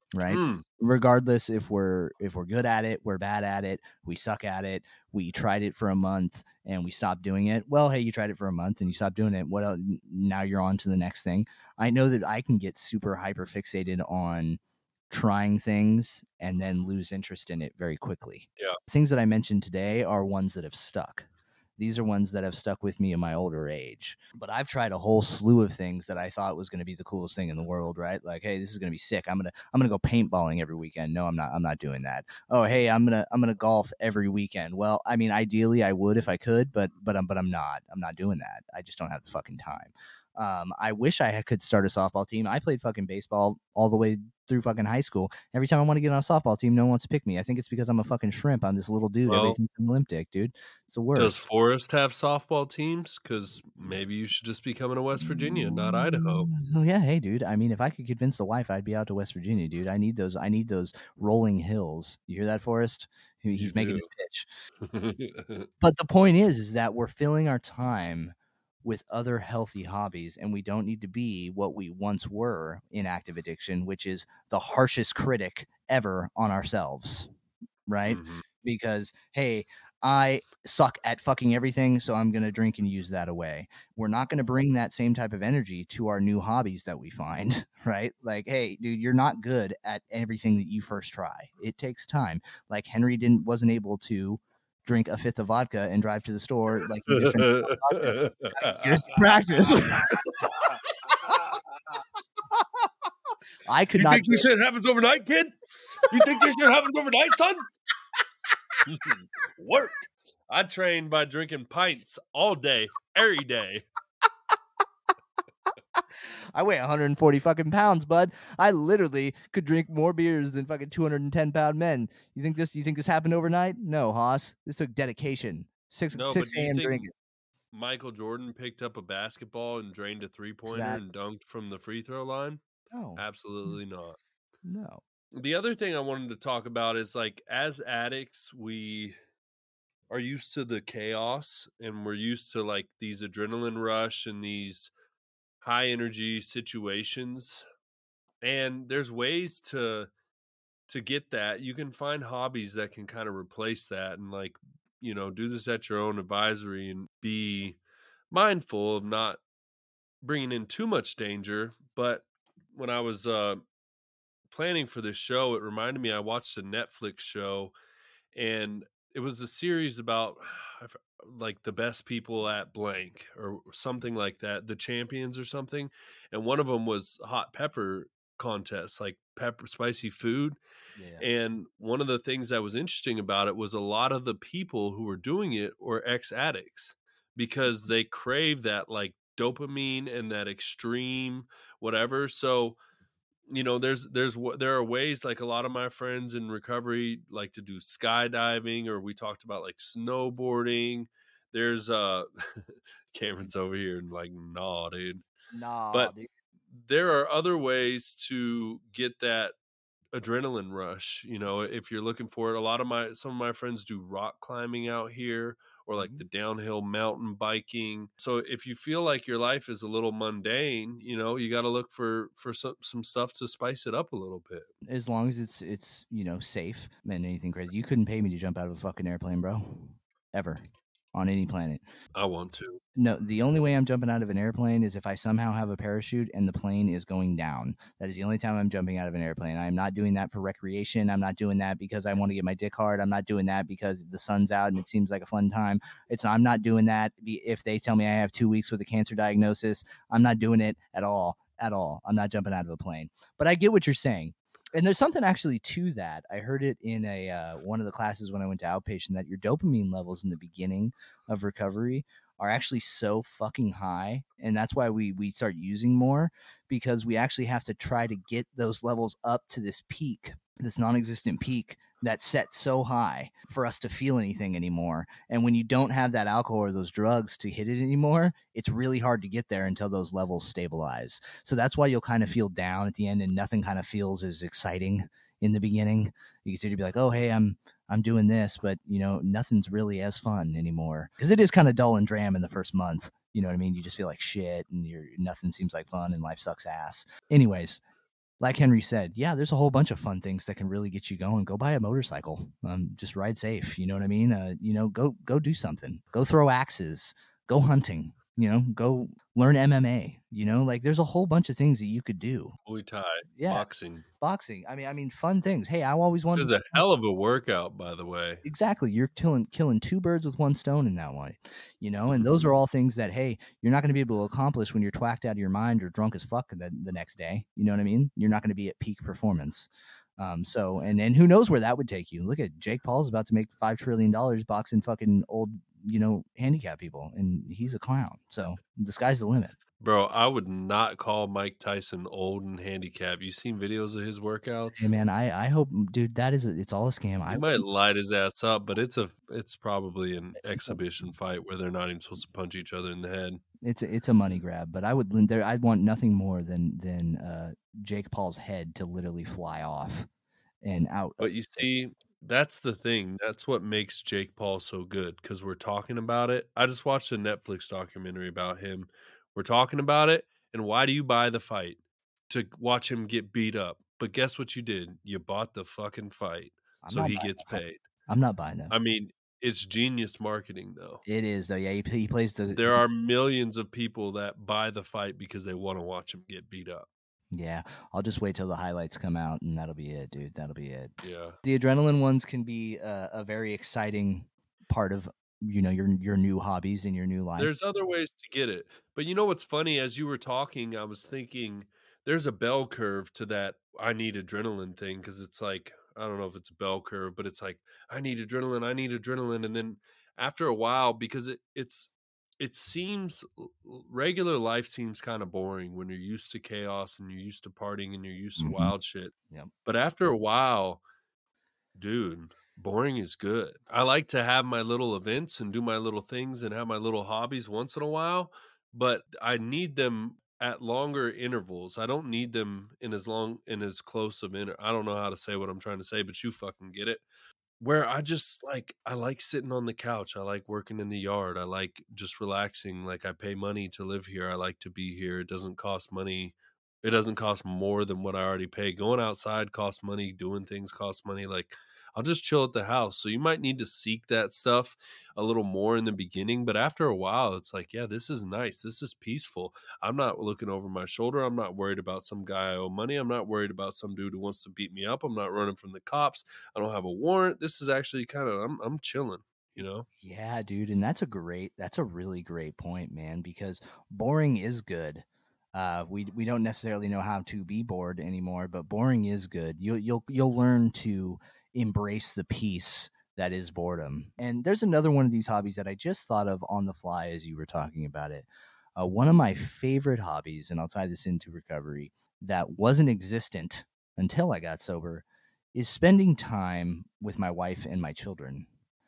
right? Mm. Regardless if we're if we're good at it, we're bad at it, we suck at it, we tried it for a month and we stopped doing it. Well, hey, you tried it for a month and you stopped doing it. What else? Now you're on to the next thing. I know that I can get super hyper fixated on trying things and then lose interest in it very quickly. Yeah. Things that I mentioned today are ones that have stuck. These are ones that have stuck with me in my older age. But I've tried a whole slew of things that I thought was going to be the coolest thing in the world, right? Like, hey, this is going to be sick. I'm going to I'm going to go paintballing every weekend. No, I'm not. I'm not doing that. Oh, hey, I'm going to I'm going to golf every weekend. Well, I mean, ideally I would if I could, but but I'm but I'm not. I'm not doing that. I just don't have the fucking time. Um, I wish I could start a softball team. I played fucking baseball all the way through fucking high school. Every time I want to get on a softball team, no one wants to pick me. I think it's because I'm a fucking shrimp. I'm this little dude. Well, Everything's an Olympic, dude. It's the worst. Does Forest have softball teams? Because maybe you should just be coming to West Virginia, not Idaho. Oh yeah, hey dude. I mean, if I could convince the wife, I'd be out to West Virginia, dude. I need those. I need those rolling hills. You hear that, Forrest? He, he's You making do. his pitch. But the point is, is that we're filling our time with other healthy hobbies, and we don't need to be what we once were in active addiction, which is the harshest critic ever on ourselves, right? Mm-hmm. Because, hey, I suck at fucking everything, so I'm going to drink and use that away. We're not going to bring that same type of energy to our new hobbies that we find, right? Like, hey, dude, you're not good at everything that you first try. It takes time. Like Henry didn't wasn't able to drink a fifth of vodka and drive to the store like he just drank vodka. Here's practice. I could you not think this shit happens overnight, kid? You think this shit happens overnight, son? Work. I train by drinking pints all day, every day. I weigh one hundred forty fucking pounds, bud. I literally could drink more beers than fucking two hundred ten pound men. You think this? You think this happened overnight? No, Haas. This took dedication. Six no, six a.m. drinking. Michael Jordan picked up a basketball and drained a three pointer exactly. and dunked from the free throw line? No, absolutely not. No. The other thing I wanted to talk about is, like, as addicts, we are used to the chaos and we're used to like these adrenaline rush and these high energy situations. And there's ways to to get that. You can find hobbies that can kind of replace that and, like, you know, do this at your own advisory and be mindful of not bringing in too much danger. But when I was uh, planning for this show, it reminded me I watched a Netflix show, and it was a series about like the best people at blank or something like that, the champions or something. And one of them was hot pepper contests, like pepper spicy food. Yeah. And one of the things that was interesting about it was a lot of the people who were doing it were ex-addicts because they crave that like dopamine and that extreme whatever. So, you know, there's there's there are ways, like a lot of my friends in recovery like to do skydiving, or we talked about like snowboarding. There's uh Cameron's over here and like, nah, dude. Nah, but dude. There are other ways to get that adrenaline rush. You know, if you're looking for it, a lot of my some of my friends do rock climbing out here, or like mm-hmm. the downhill mountain biking. So if you feel like your life is a little mundane, you know, you got to look for for some some stuff to spice it up a little bit. As long as it's it's you know, safe and anything crazy. You couldn't pay me to jump out of a fucking airplane, bro, ever, on any planet. I want to. No, the only way I'm jumping out of an airplane is if I somehow have a parachute and the plane is going down. That is the only time I'm jumping out of an airplane. I'm not doing that for recreation. I'm not doing that because I want to get my dick hard. I'm not doing that because the sun's out and it seems like a fun time. It's I'm not doing that if they tell me I have two weeks with a cancer diagnosis. I'm not doing it at all, at all. I'm not jumping out of a plane. But I get what you're saying. And there's something actually to that. I heard it in a uh, one of the classes when I went to outpatient, that your dopamine levels in the beginning of recovery are actually so fucking high. And that's why we we start using more, because we actually have to try to get those levels up to this peak, this non-existent peak that's set so high for us to feel anything anymore. And when you don't have that alcohol or those drugs to hit it anymore, it's really hard to get there until those levels stabilize. So that's why you'll kind of feel down at the end and nothing kind of feels as exciting in the beginning. You can see to be like, oh, hey, I'm I'm doing this, but, you know, nothing's really as fun anymore, because it is kind of dull and dram in the first month. You know what I mean? You just feel like shit and you're, nothing seems like fun and life sucks ass. Anyways, like Henry said, yeah, there's a whole bunch of fun things that can really get you going. Go buy a motorcycle. Um, just ride safe. You know what I mean? Uh, you know, go go do something. Go throw axes. Go hunting. You know, go learn M M A. You know, like there's a whole bunch of things that you could do. Muay Thai, Yeah, boxing. boxing. I mean, I mean, fun things. Hey, I always Which wanted. is a hell of a workout, by the way. Exactly. You're killing killing two birds with one stone in that way, you know. And those are all things that, hey, you're not going to be able to accomplish when you're twacked out of your mind or drunk as fuck the, the next day. You know what I mean? You're not going to be at peak performance. Um, so and and who knows where that would take you? Look at Jake Paul's about to make five trillion dollars boxing fucking old, you know, handicap people, and he's a clown. So the sky's the limit. Bro, I would not call Mike Tyson old and handicapped. You seen videos of his workouts? Hey man, I I hope, dude, that is a, it's all a scam. He I might light his ass up, but it's a it's probably an exhibition fight where they're not even supposed to punch each other in the head. It's a, it's a money grab, but I would there I'd want nothing more than than uh, Jake Paul's head to literally fly off and out. But you see, that's the thing. That's what makes Jake Paul so good, because we're talking about it. I just watched a Netflix documentary about him. We're talking about it, and why do you buy the fight? To watch him get beat up. But guess what you did? You bought the fucking fight, I'm so not he buying gets that. paid. I'm not buying that. I mean, it's genius marketing, though. It is though. Yeah, he, he plays the. There are millions of people that buy the fight because they want to watch him get beat up. Yeah, I'll just wait till the highlights come out, and that'll be it, dude. That'll be it. Yeah. The adrenaline ones can be a, a very exciting part of, you know, your your new hobbies and your new life. There's other ways to get it. But you know what's funny? As you were talking, I was thinking there's a bell curve to that I need adrenaline thing, because it's like, I don't know if it's a bell curve, but it's like, I need adrenaline, I need adrenaline. And then after a while, because it it's it seems regular life seems kind of boring when you're used to chaos and you're used to partying and you're used to Mhm. wild shit. Yep. But after a while, dude, boring is good. I like to have my little events and do my little things and have my little hobbies once in a while, but I need them at longer intervals. I don't need them in as long in as close of inter. I don't know how to say what I'm trying to say, but you fucking get it. Where I just like, I like sitting on the couch. I like working in the yard. I like just relaxing. Like, I pay money to live here. I like to be here. It doesn't cost money. It doesn't cost more than what I already pay. Going outside costs money. Doing things costs money. Like, I'll just chill at the house. So you might need to seek that stuff a little more in the beginning, but after a while, it's like, yeah, this is nice. This is peaceful. I'm not looking over my shoulder. I'm not worried about some guy I owe money. I'm not worried about some dude who wants to beat me up. I'm not running from the cops. I don't have a warrant. This is actually kind of, I'm, I'm chilling, you know? Yeah, dude, and that's a great, that's a really great point, man, because boring is good. Uh, we we don't necessarily know how to be bored anymore, but boring is good. You you'll you'll learn to embrace the peace that is boredom. And there's another one of these hobbies that I just thought of on the fly as you were talking about it. Uh, one of my favorite hobbies, and I'll tie this into recovery, that wasn't existent until I got sober, is spending time with my wife and my children.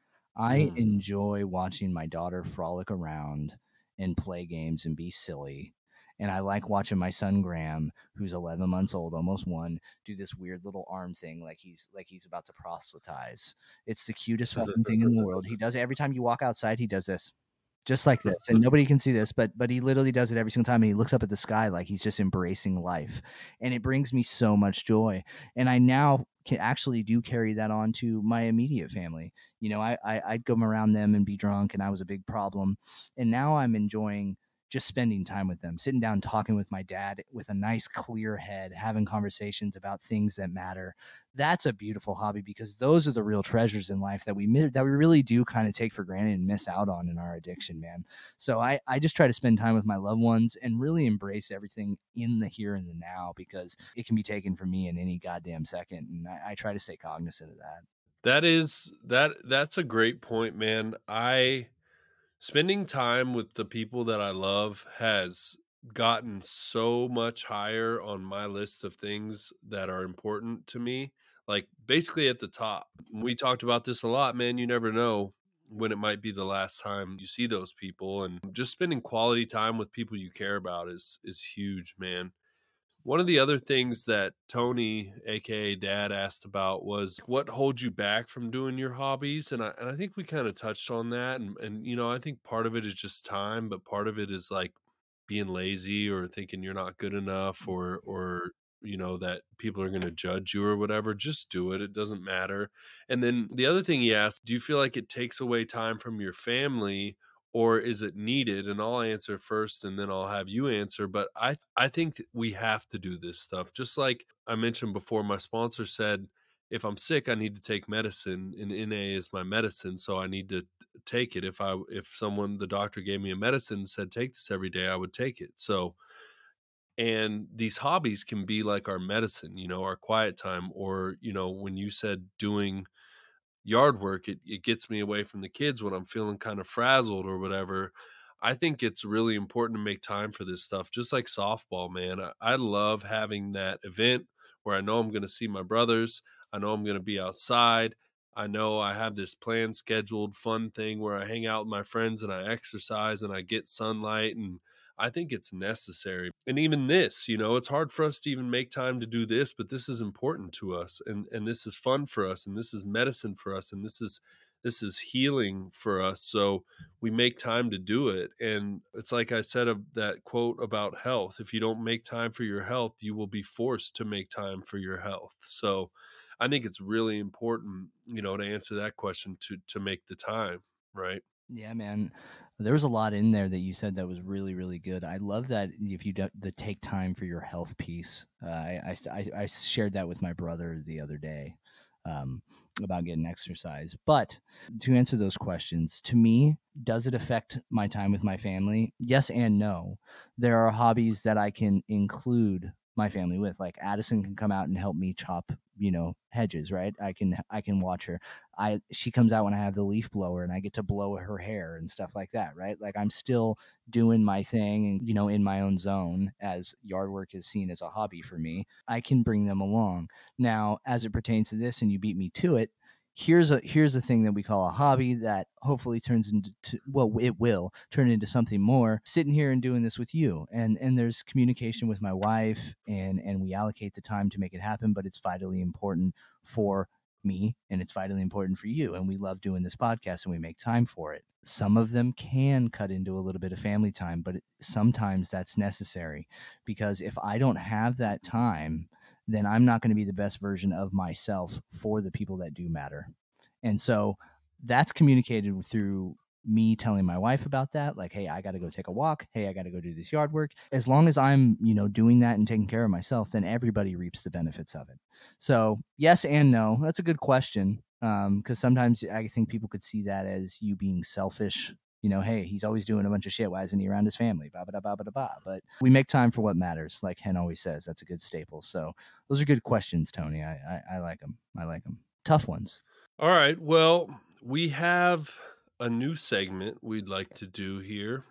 I Mm. enjoy watching my daughter frolic around and play games and be silly. And I like watching my son Graham, who's eleven months old, almost one, do this weird little arm thing like he's like he's about to proselytize. It's the cutest fucking thing in the world. He does it every time you walk outside, he does this. Just like this. And nobody can see this, but but he literally does it every single time, and he looks up at the sky like he's just embracing life. And it brings me so much joy. And I now can actually do carry that on to my immediate family. You know, I, I I'd go around them and be drunk, and I was a big problem. And now I'm enjoying just spending time with them, sitting down, talking with my dad with a nice, clear head, having conversations about things that matter. That's a beautiful hobby, because those are the real treasures in life that we that we really do kind of take for granted and miss out on in our addiction, man. So I, I just try to spend time with my loved ones and really embrace everything in the here and the now, because it can be taken from me in any goddamn second. And I, I try to stay cognizant of that. That is, that, that's a great point, man. I, Spending time with the people that I love has gotten so much higher on my list of things that are important to me. Like, basically at the top. We talked about this a lot, man. You never know when it might be the last time you see those people, and just spending quality time with people you care about is is huge, man. One of the other things that Tony, aka Dad, asked about was what holds you back from doing your hobbies, and I and I think we kind of touched on that, and and you know I think part of it is just time, but part of it is like being lazy or thinking you're not good enough, or or you know, that people are going to judge you or whatever, just do it. It doesn't matter. And then the other thing he asked, do you feel like it takes away time from your family, or is it needed? And I'll answer first and then I'll have you answer. But I, I think that we have to do this stuff. Just like I mentioned before, my sponsor said, if I'm sick, I need to take medicine, and N A is my medicine. So I need to take it. If I, if someone, the doctor gave me a medicine and said, take this every day, I would take it. So, and these hobbies can be like our medicine, you know, our quiet time, or, you know, when you said doing yard work, it, it gets me away from the kids when I'm feeling kind of frazzled or whatever. I think it's really important to make time for this stuff, just like softball, man. I, I love having that event where I know I'm going to see my brothers. I know I'm going to be outside. I know I have this planned, scheduled, fun thing where I hang out with my friends and I exercise and I get sunlight, and I think it's necessary. And even this, you know, it's hard for us to even make time to do this, but this is important to us, and, and this is fun for us, and this is medicine for us, and this is this is healing for us. So we make time to do it. And it's like I said of that quote about health. If you don't make time for your health, you will be forced to make time for your health. So I think it's really important, you know, to answer that question, to to make the time, right? Yeah, man. There was a lot in there that you said that was really, really good. I love that if you do the take time for your health piece. Uh, I, I, I shared that with my brother the other day um, about getting exercise. But to answer those questions, to me, does it affect my time with my family? Yes and no. There are hobbies that I can include my family with. Like Addison can come out and help me chop, you know, hedges, right? I can I can watch her. I she comes out when I have the leaf blower and I get to blow her hair and stuff like that, right? Like I'm still doing my thing and, you know, in my own zone, as yard work is seen as a hobby for me. I can bring them along. Now, as it pertains to this, and you beat me to it, here's a here's a thing that we call a hobby that hopefully turns into to, well it will turn into something more. Sitting here and doing this with you, and and there's communication with my wife, and and we allocate the time to make it happen, but it's vitally important for me and it's vitally important for you, and we love doing this podcast and we make time for it. Some of them can cut into a little bit of family time, but it, sometimes that's necessary, because if I don't have that time, then I'm not going to be the best version of myself for the people that do matter. And so that's communicated through me telling my wife about that. Like, hey, I got to go take a walk. Hey, I got to go do this yard work. As long as I'm, you know, doing that and taking care of myself, then everybody reaps the benefits of it. So yes and no. That's a good question. Um, because sometimes I think people could see that as you being selfish. You know, hey, he's always doing a bunch of shit. Why isn't he around his family? Blah, blah, blah, blah, blah. But we make time for what matters, like Hen always says. That's a good staple. So those are good questions, Tony. I, I, I like them. I like them. Tough ones. All right. Well, we have a new segment we'd like to do here,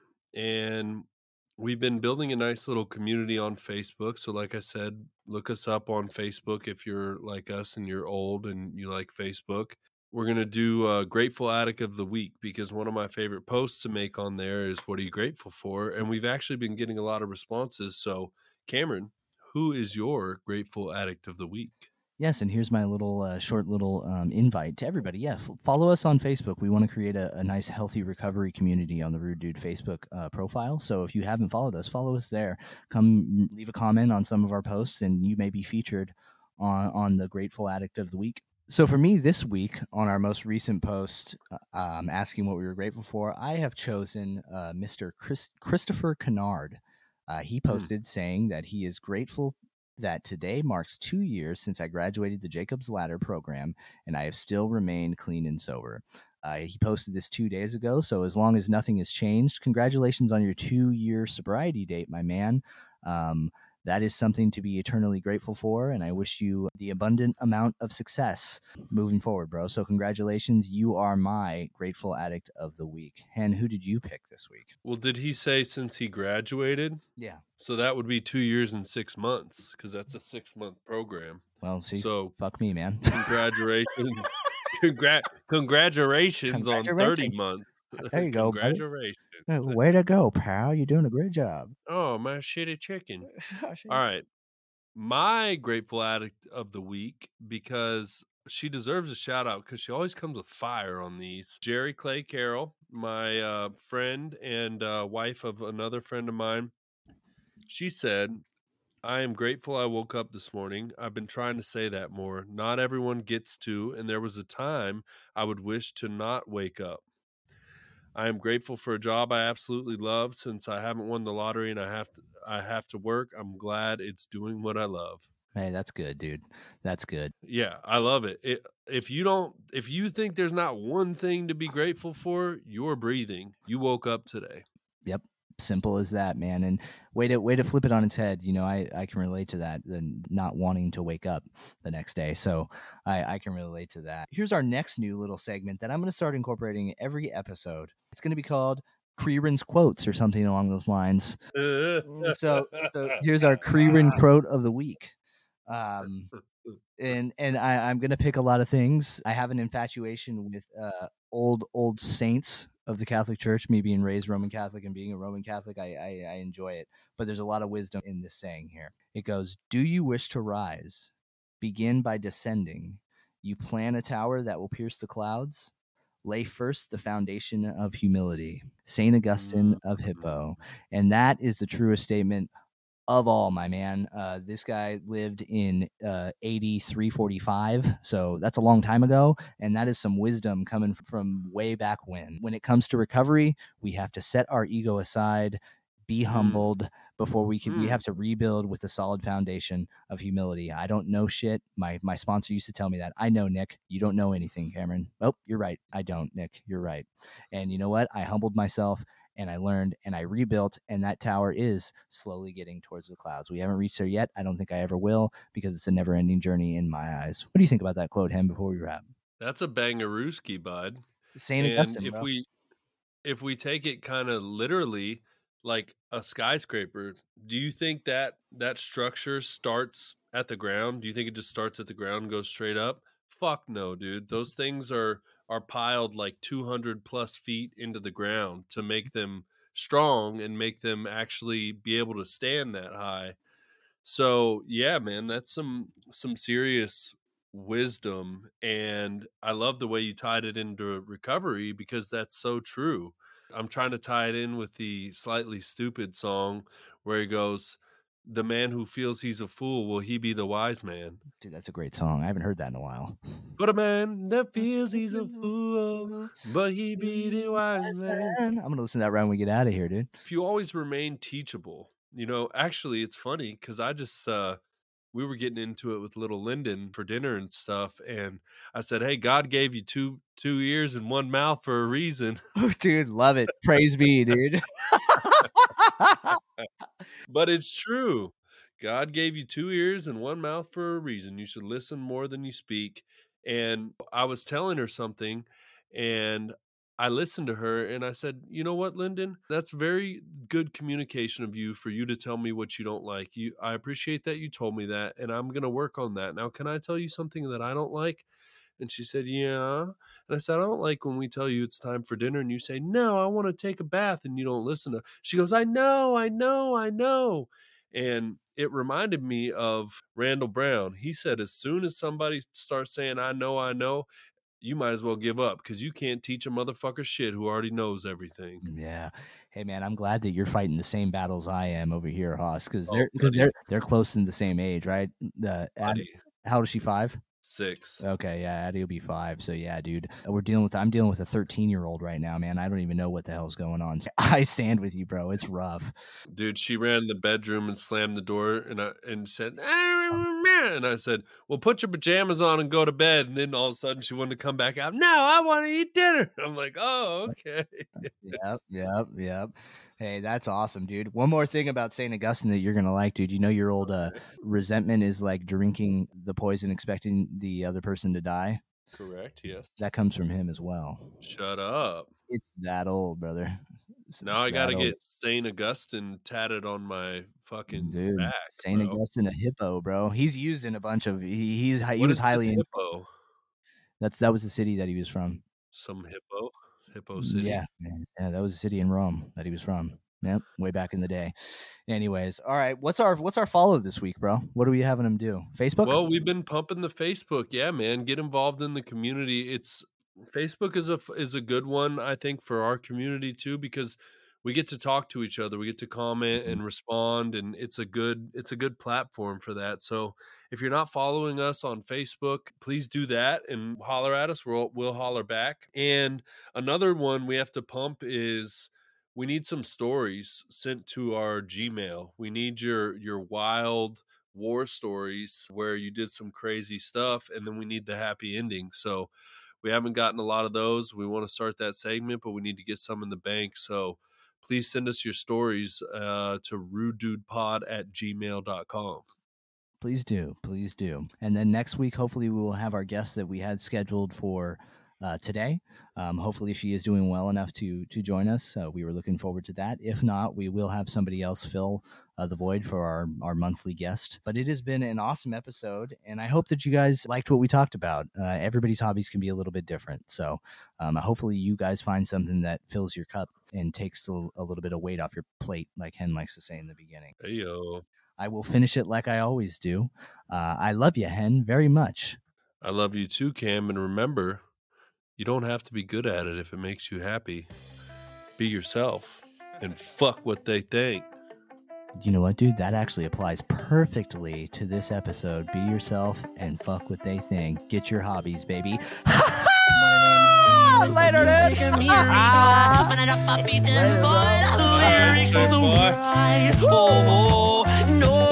and we've been building a nice little community on Facebook. So like I said, look us up on Facebook if you're like us and you're old and you like Facebook. We're going to do a Grateful Addict of the Week, because one of my favorite posts to make on there is, what are you grateful for? And we've actually been getting a lot of responses. So Cameron, who is your Grateful Addict of the Week? Yes, and here's my little uh, short little um, invite to everybody. Yeah, f- follow us on Facebook. We want to create a, a nice, healthy recovery community on the Rude Dude Facebook uh, profile. So if you haven't followed us, follow us there. Come leave a comment on some of our posts, and you may be featured on, on the Grateful Addict of the Week. So for me this week, on our most recent post uh, um, asking what we were grateful for, I have chosen uh, Mister Chris- Christopher Kennard. Uh, he posted mm. saying that he is grateful that today marks two years since I graduated the Jacob's Ladder program, and I have still remained clean and sober. Uh, he posted this two days ago, so as long as nothing has changed, congratulations on your two-year sobriety date, my man. Um, that is something to be eternally grateful for, and I wish you the abundant amount of success moving forward, bro. So congratulations. You are my Grateful Addict of the Week. Hen, who did you pick this week? Well, did he say since he graduated? Yeah. So that would be two years and six months, because that's a six-month program. Well, see, so fuck me, man. Congratulations. Congra- congratulations, congratulations on thirty months. There you go, Congratulations. buddy. Way to go, pal. You're doing a great job. Oh, my shitty chicken. All right. My Grateful Addict of the Week, because she deserves a shout out because she always comes with fire on these. Jerry Clay Carroll, my uh, friend and uh, wife of another friend of mine. She said, I am grateful I woke up this morning. I've been trying to say that more. Not everyone gets to, and there was a time I would wish to not wake up. I am grateful for a job I absolutely love. Since I haven't won the lottery and I have to I have to work, I'm glad it's doing what I love. Hey, that's good, dude. That's good. Yeah, I love it. it. If you don't if you think there's not one thing to be grateful for, you're breathing. You woke up today. Yep. Simple as that, man. And way to way to flip it on its head. You know, I, I can relate to that, and not wanting to wake up the next day. So I, I can relate to that. Here's our next new little segment that I'm going to start incorporating every episode. It's going to be called Creeran's Quotes or something along those lines. so, so here's our Creeran quote of the week. Um, and and I, I'm gonna pick a lot of things. I have an infatuation with uh, old old saints of the Catholic Church. Me being raised Roman Catholic and being a Roman Catholic, I, I I enjoy it. But there's a lot of wisdom in this saying here. It goes, "Do you wish to rise? Begin by descending. You plan a tower that will pierce the clouds. Lay first the foundation of humility." Saint Augustine of Hippo, and that is the truest statement of all, my man. Uh, this guy lived in uh, A D three forty-five, so that's a long time ago, and that is some wisdom coming from way back when. When it comes to recovery, we have to set our ego aside, be humbled before we can. Mm. We have to rebuild with a solid foundation of humility. I don't know shit. My my sponsor used to tell me that. I know, Nick. You don't know anything, Cameron. Oh, you're right. I don't, Nick. You're right. And you know what? I humbled myself. And I learned and I rebuilt, and that tower is slowly getting towards the clouds. We haven't reached there yet. I don't think I ever will, because it's a never-ending journey in my eyes. What do you think about that quote, Hem, before we wrap? That's a bangarooski, bud. Saint Augustine, if bro. we if we take it kind of literally, like a skyscraper, do you think that that structure starts at the ground? Do you think it just starts at the ground and goes straight up? Fuck no, dude. Those things are are piled like two hundred plus feet into the ground to make them strong and make them actually be able to stand that high. So yeah, man, that's some some serious wisdom. And I love the way you tied it into recovery, because that's so true. I'm trying to tie it in with the Slightly Stupid song where he goes, "The man who feels he's a fool, will he be the wise man?" Dude, that's a great song. I haven't heard that in a while. But a man that feels he's a fool, but he be the wise man. I'm going to listen to that right when we get out of here, dude. If you always remain teachable, you know, actually it's funny because I just, uh, we were getting into it with little Lyndon for dinner and stuff. And I said, hey, God gave you two, two ears and one mouth for a reason. Oh, dude, love it. Praise be, dude. But it's true. God gave you two ears and one mouth for a reason. You should listen more than you speak. And I was telling her something, and I listened to her, and I said, you know what, Lyndon? That's very good communication of you, for you to tell me what you don't like. You, I appreciate that you told me that, and I'm going to work on that. Now, can I tell you something that I don't like? And she said, yeah. And I said, I don't like when we tell you it's time for dinner and you say, no, I want to take a bath, and you don't listen to. She goes, I know, I know, I know. And it reminded me of Randall Brown. He said, as soon as somebody starts saying, I know, I know, you might as well give up, because you can't teach a motherfucker shit who already knows everything. Yeah. Hey, man, I'm glad that you're fighting the same battles I am over here, Hoss, because Oh, they're because buddy. they're they're close in the same age, right? The Buddy. how old is she? Five. Six. Okay, yeah, Addie will be five. So yeah, dude, we're dealing with. I'm dealing with a thirteen year old right now, man. I don't even know what the hell's going on. I stand with you, bro. It's rough. Dude, she ran in the bedroom and slammed the door and I, and said, and I said, well, put your pajamas on and go to bed. And then all of a sudden she wanted to come back out. No, I want to eat dinner. I'm like, oh, okay. Yep, yep, yep. Hey, that's awesome, dude. One more thing about Saint Augustine that you're going to like, dude. You know your old uh, resentment is like drinking the poison, expecting the other person to die? Correct, yes. That comes from him as well. Shut up. It's that old, brother. It's, now it's I got to old. get Saint Augustine tatted on my fucking dude, back, Saint bro. Augustine, a hippo, bro. He's used in a bunch of, he, he's, he what was is highly, this in, hippo? That's, that was the city that he was from. Some hippo? Hippo City? Yeah, man. Yeah, that was a city in Rome that he was from. Yep, way back in the day. Anyways, all right. What's our what's our follow this week, bro? What are we having him do? Facebook? Well, we've been pumping the Facebook. Yeah, man. Get involved in the community. It's Facebook is a is a good one, I think, for our community too, because we get to talk to each other. We get to comment and respond, and it's a good it's a good platform for that. So if you're not following us on Facebook, please do that and holler at us. We'll we'll holler back. And another one we have to pump is we need some stories sent to our Gmail. We need your your wild war stories where you did some crazy stuff, and then we need the happy ending. So we haven't gotten a lot of those. We want to start that segment, but we need to get some in the bank. So please send us your stories uh, to rudedudepod at gmail dot com. Please do. Please do. And then next week, hopefully, we will have our guest that we had scheduled for uh, today. Um, hopefully, she is doing well enough to to join us. Uh, we were looking forward to that. If not, we will have somebody else fill uh, the void for our, our monthly guest. But it has been an awesome episode, and I hope that you guys liked what we talked about. Uh, everybody's hobbies can be a little bit different. So um, hopefully you guys find something that fills your cup and takes a, a little bit of weight off your plate, like Hen likes to say in the beginning. Hey, yo. I will finish it like I always do. Uh, I love you, Hen, very much. I love you too, Cam. And remember, you don't have to be good at it if it makes you happy. Be yourself and fuck what they think. You know what, dude? That actually applies perfectly to this episode. Be yourself and fuck what they think. Get your hobbies, baby. Later, dude. Oh, no.